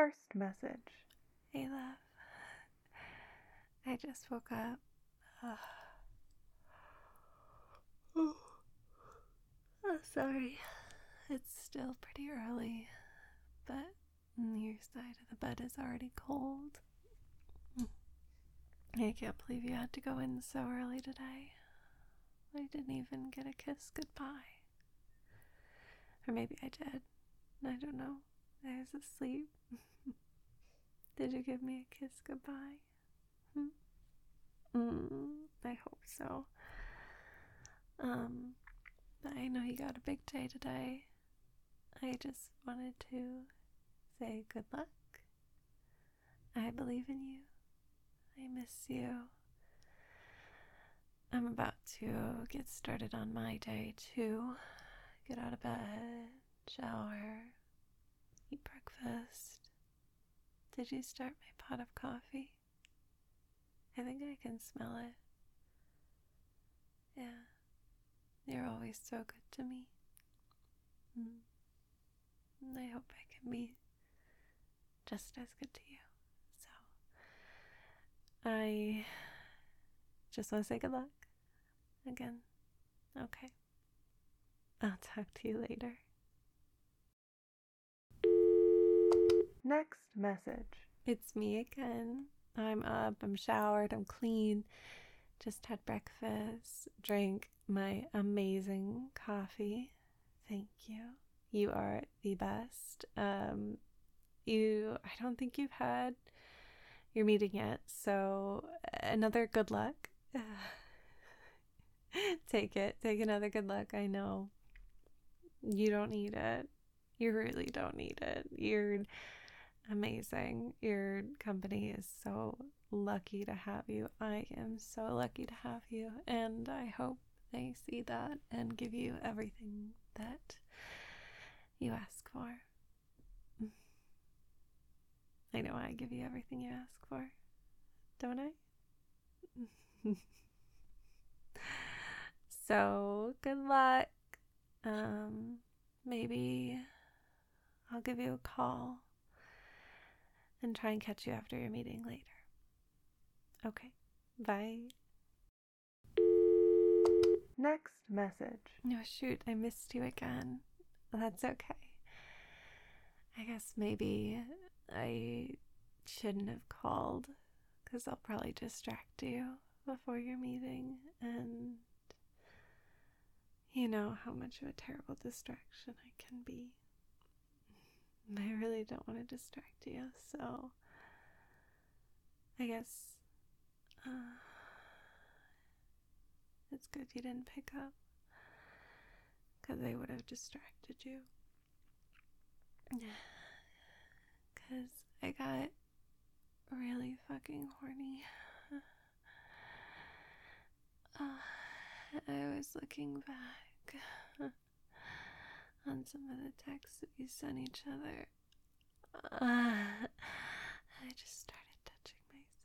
First message. Hey, love. I just woke up. Oh, sorry. It's still pretty early, but your side of the bed is already cold. I can't believe you had to go in so early today. I didn't even get a kiss goodbye. Or maybe I did. I don't know. I was asleep. Did you give me a kiss goodbye? I hope so. But I know you got a big day today. I just wanted to say good luck. I believe in you. I miss you. I'm about to get started on my day too. Get out of bed, shower, eat breakfast. Did you start my pot of coffee? I think I can smell it. Yeah, you're always so good to me. And I hope I can be just as good to you. So, I just want to say good luck again. Okay. I'll talk to you later. Next message. It's me again. I'm up, I'm showered, I'm clean. Just had breakfast, drank my amazing coffee. Thank you. You are the best. I don't think you've had your meeting yet, so another good luck. Take another good luck. I know you don't need it. You really don't need it. You're amazing. Your company is so lucky to have you. I am so lucky to have you, and I hope they see that and give you everything that you ask for. I know I give you everything you ask for, don't I? So good luck. Maybe I'll give you a call and try and catch you after your meeting later. Okay, bye. Next message. No, shoot, I missed you again. That's okay. I guess maybe I shouldn't have called, because I'll probably distract you before your meeting, and you know how much of a terrible distraction I can be. I really don't want to distract you, so I guess it's good you didn't pick up, because I would have distracted you. Because I got really fucking horny. I was looking back on some of the texts that we sent each other. I just started touching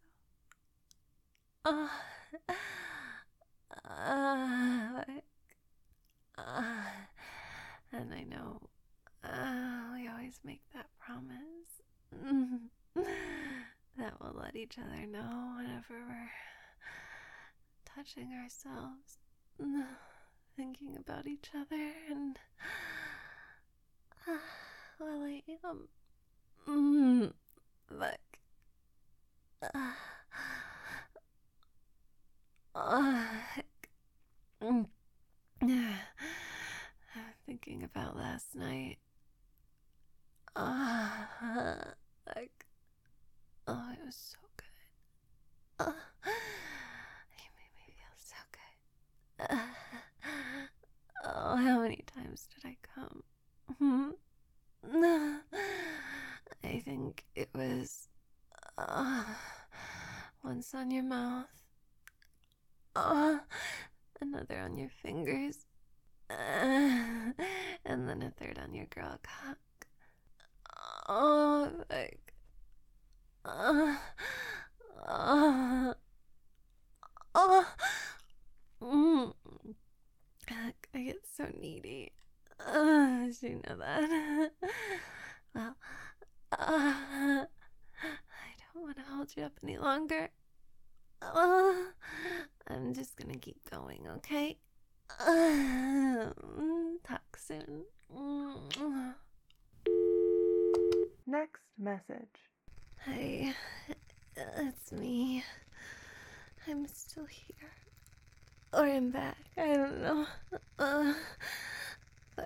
myself. And I know we always make that promise that we'll let each other know whenever we're touching ourselves, thinking about each other, and well, I am. Look. Thinking about last night. Like, oh, it was so good. You made me feel so good. Oh, how many times did I come? I think it was once on your mouth, another on your fingers, and then a third on your girl cock. Oh, like, I get so needy. Did you know that? Well, I don't want to hold you up any longer. I'm just gonna keep going, okay? Talk soon. Next message. Hey, it's me. I'm still here. Or I'm back. I don't know. But,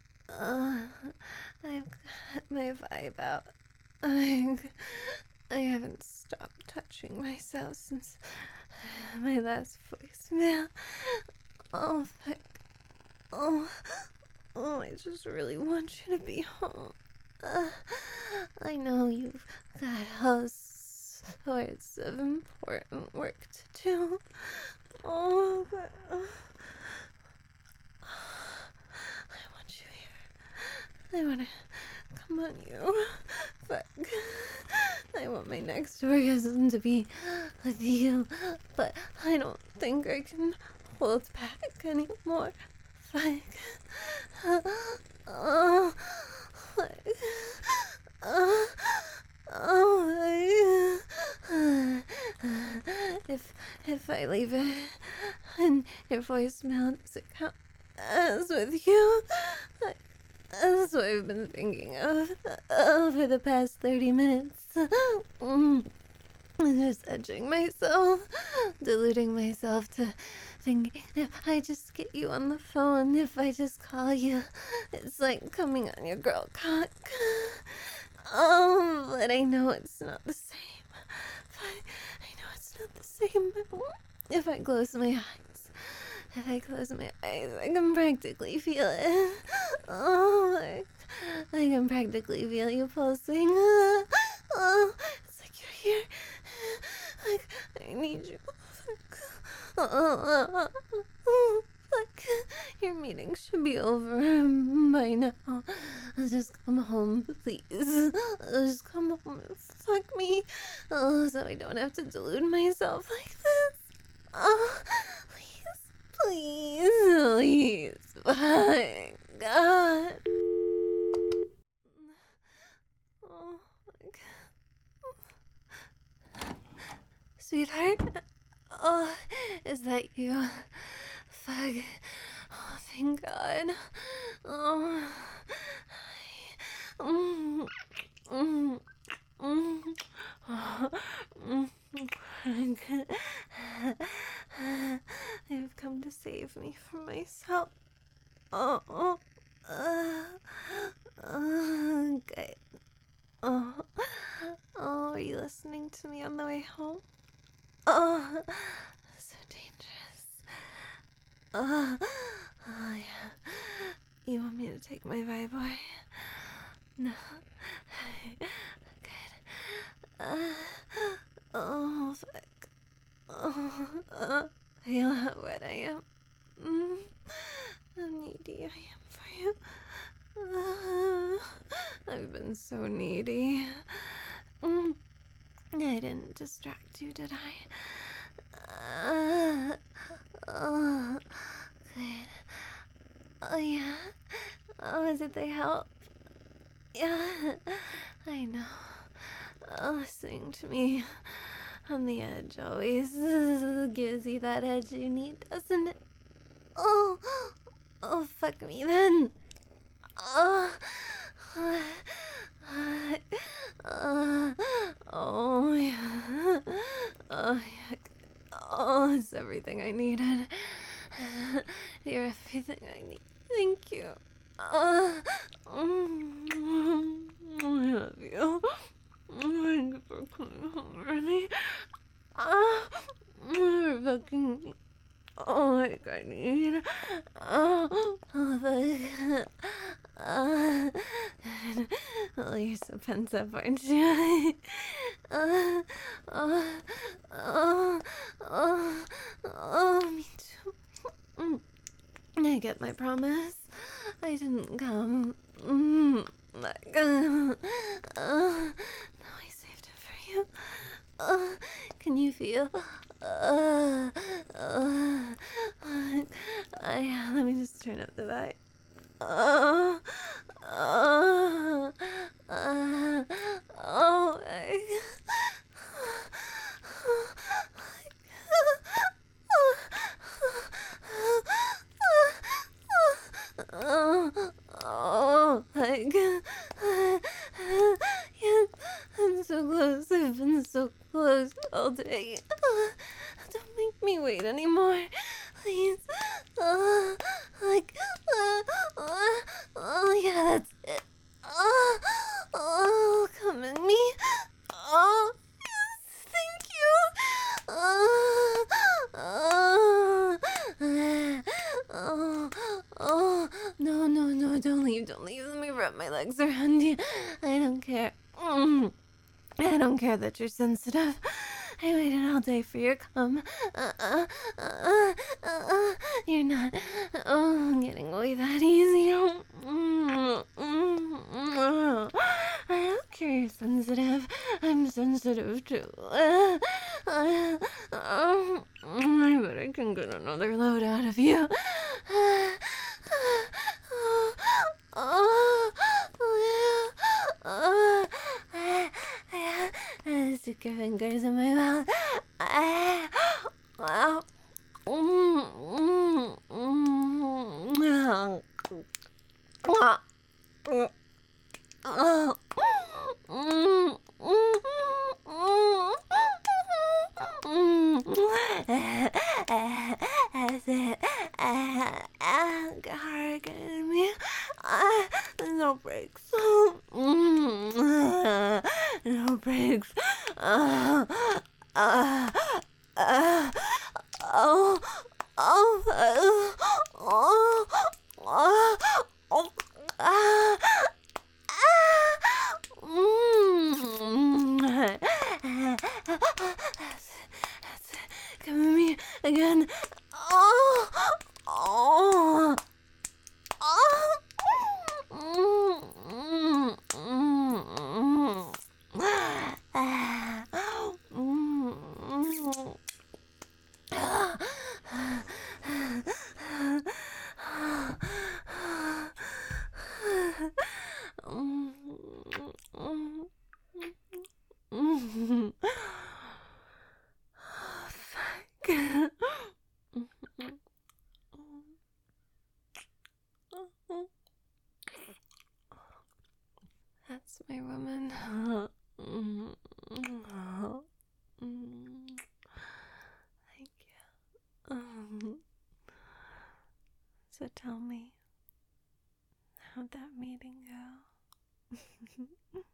I've got my vibe out. I haven't stopped touching myself since my last voicemail. Oh, fuck. Oh, I just really want you to be home. I know you've got all sorts of important work to do. Oh, but I want you here. I want to come on you. Fuck. I want my next orgasm to be with you, but I don't think I can hold back anymore. Fuck. Oh, fuck. If I leave it and your voicemail doesn't count as with you, that's what I've been thinking of for the past 30 minutes. Just edging myself, deluding myself to thinking if I just get you on the phone, if I just call you, it's like coming on your girl cock. Oh, but I know it's not the same. I know it's not the same. If I close my eyes, I can practically feel it. Oh, I can practically feel you pulsing. Oh, it's like you're here. Like, I need you. Fuck. Your meeting should be over by now. Just come home, please. Just come home and fuck me. Oh, so I don't have to delude myself like this. Oh, please. My God. Oh, my God. Sweetheart? Oh, is that you? Fuck. Oh, thank God. Oh. You've come to save me from myself. Good. Oh, are you listening to me on the way home? Oh, so dangerous. Oh, yeah. You want me to take my vibe away? No. Good. Oh, fuck. Feel how wet I am. How needy I am for you. I've been so needy. I didn't distract you, did I? Good. Oh, yeah. Oh, did they help? Yeah, I know. Listening to me on the edge always gives you that edge you need, doesn't it? Oh, fuck me then. Oh, yeah. Oh, yeah. Oh, it's everything I needed. You're everything I need. Thank you. I love you. Thank you for coming home early. You're fucking like I need. Oh, you're so pent up, aren't you? Me too. I get my promise. I didn't come. No, I saved it for you. Can you feel? Let me just turn up the vibe. day. Don't make me wait anymore. Please. Yeah, that's it. Come at me. Yes, thank you. No, don't leave. Let me wrap my legs around you. I don't care. I don't care that you're sensitive. I waited all day for your cum. You're not getting away that easy. I don't care you're sensitive. I'm sensitive too. I bet I can get another load out of you. Stick your fingers in my mouth. That's it. Hard getting me. No breaks. No breaks. That's it. Come at me again. That's my woman. Thank you. So tell me, how'd that meeting go?